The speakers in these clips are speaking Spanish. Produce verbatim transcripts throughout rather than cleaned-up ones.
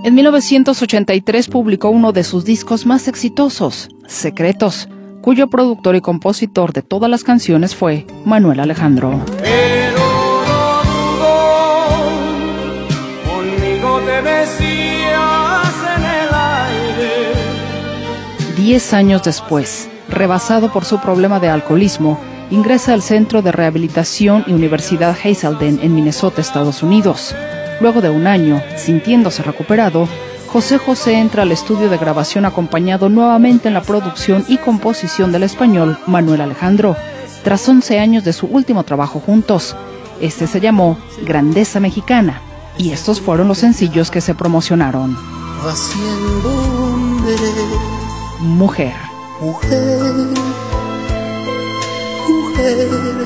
En mil novecientos ochenta y tres publicó uno de sus discos más exitosos, Secretos, cuyo productor y compositor de todas las canciones fue Manuel Alejandro. Pero no dudo, conmigo te besías en el aire. Diez años después, rebasado por su problema de alcoholismo, ingresa al Centro de Rehabilitación y Universidad Hazelden en Minnesota, Estados Unidos. Luego de un año, sintiéndose recuperado, José José entra al estudio de grabación acompañado nuevamente en la producción y composición del español Manuel Alejandro, tras once años de su último trabajo juntos. Este se llamó Grandeza Mexicana, y estos fueron los sencillos que se promocionaron. Haciendo hombre, Mujer, mujer, mujer,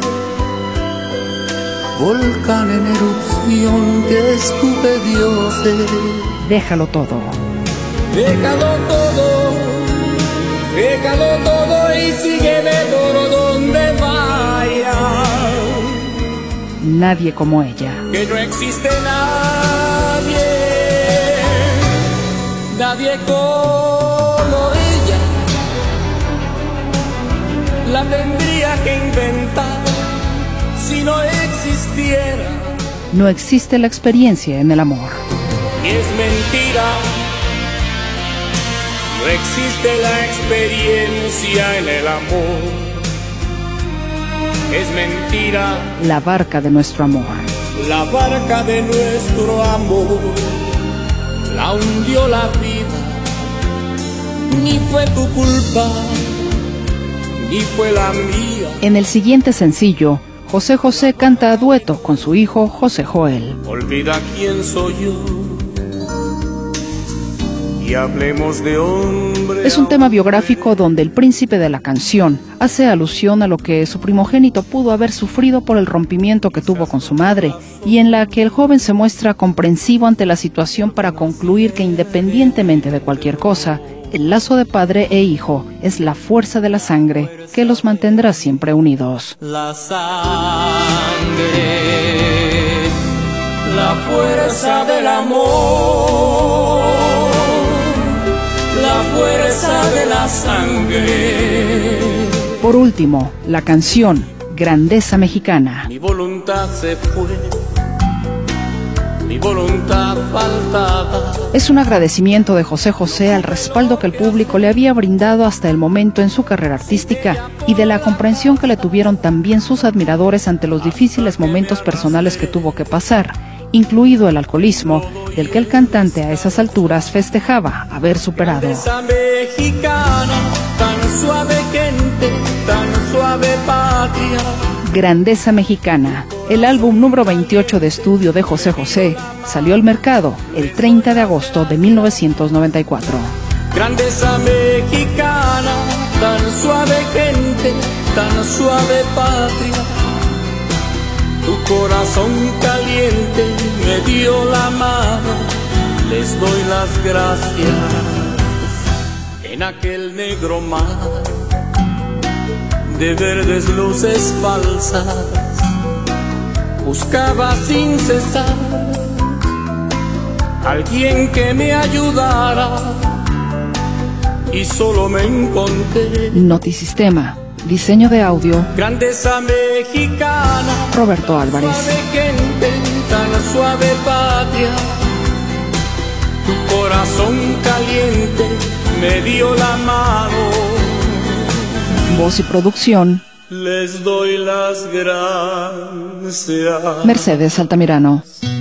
volcán en erupción que escupe dioses. Déjalo todo. Déjalo todo, déjalo todo y sígueme por donde vaya. Nadie como ella. Que no existe nadie, nadie como ella. La tendría que inventar si no existiera. No existe la experiencia en el amor. Y es mentira, no existe la experiencia en el amor. Es mentira, La barca de nuestro amor. la barca de nuestro amor la hundió la vida. Ni fue tu culpa, ni fue la mía. En el siguiente sencillo, José José canta a dueto con su hijo José Joel. Olvida quién soy yo y hablemos de hombre. Es un tema biográfico donde el príncipe de la canción hace alusión a lo que su primogénito pudo haber sufrido por el rompimiento que tuvo con su madre, y en la que el joven se muestra comprensivo ante la situación para concluir que independientemente de cualquier cosa, el lazo de padre e hijo es la fuerza de la sangre que los mantendrá siempre unidos. La sangre, la fuerza del amor, la fuerza de la sangre. Por último, la canción Grandeza Mexicana. Mi voluntad se fue, mi voluntad faltaba. Es un agradecimiento de José José al respaldo que el público le había brindado hasta el momento en su carrera artística y de la comprensión que le tuvieron también sus admiradores ante los difíciles momentos personales que tuvo que pasar, incluido el alcoholismo, del que el cantante a esas alturas festejaba haber superado. Esa mexicana, tan suave gente, tan suave patria. Grandeza Mexicana, el álbum número veintiocho de estudio de José José, salió al mercado el treinta de agosto de mil novecientos noventa y cuatro. Grandeza mexicana, tan suave gente, tan suave patria. Tu corazón caliente me dio la mano, les doy las gracias. En aquel negro mar de verdes luces falsas, buscaba sin cesar alguien que me ayudara y solo me encontré. Notisistema, diseño de audio, Grandeza mexicana, Roberto Álvarez. suave gente, tan suave patria. Tu corazón caliente me dio la mano. Voz y producción, Les doy las gracias. Mercedes Altamirano.